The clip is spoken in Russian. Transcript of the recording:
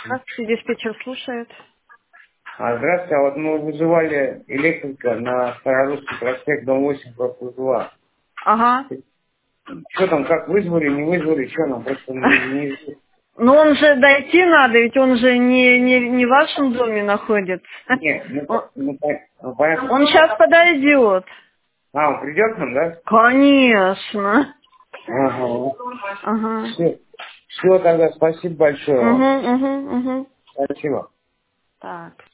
Здравствуйте, диспетчер слушает. Здравствуйте, вот мы вызывали электрика на Старорусский проспект, дом 8, корпус 2. Ага. Что там, как вызвали, не вызвали, что нам просто не... Но он же дойти надо, ведь он же не в вашем доме находится. Не, понятно. Он сейчас подойдет. Он придет к нам, да? Конечно. Ага. Ага. Все тогда, спасибо большое вам. Угу. Спасибо. Так.